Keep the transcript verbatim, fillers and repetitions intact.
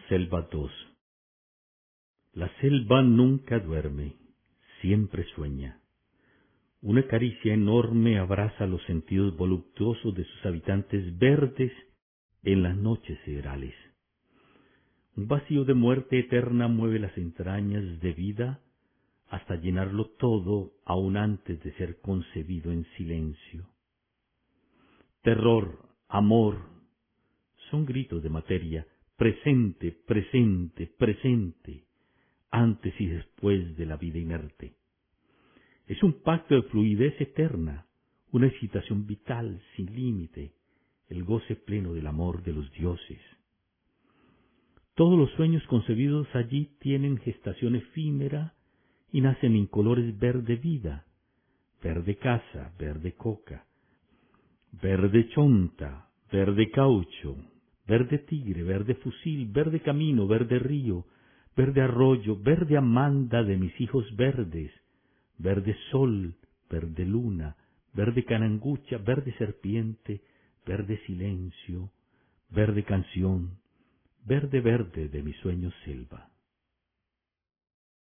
Selva dos. La selva nunca duerme, siempre sueña. Una caricia enorme abraza los sentidos voluptuosos de sus habitantes verdes en las noches siderales. Un vacío de muerte eterna mueve las entrañas de vida hasta llenarlo todo aún antes de ser concebido en silencio. Terror, amor, son gritos de materia, presente, presente, presente, antes y después de la vida inerte. Es un pacto de fluidez eterna, una excitación vital sin límite, el goce pleno del amor de los dioses. Todos los sueños concebidos allí tienen gestación efímera y nacen en colores verde vida, verde casa, verde coca, verde chonta, verde caucho, verde tigre, verde fusil, verde camino, verde río, verde arroyo, verde amanda de mis hijos verdes, verde sol, verde luna, verde canangucha, verde serpiente, verde silencio, verde canción, verde verde de mis sueños selva.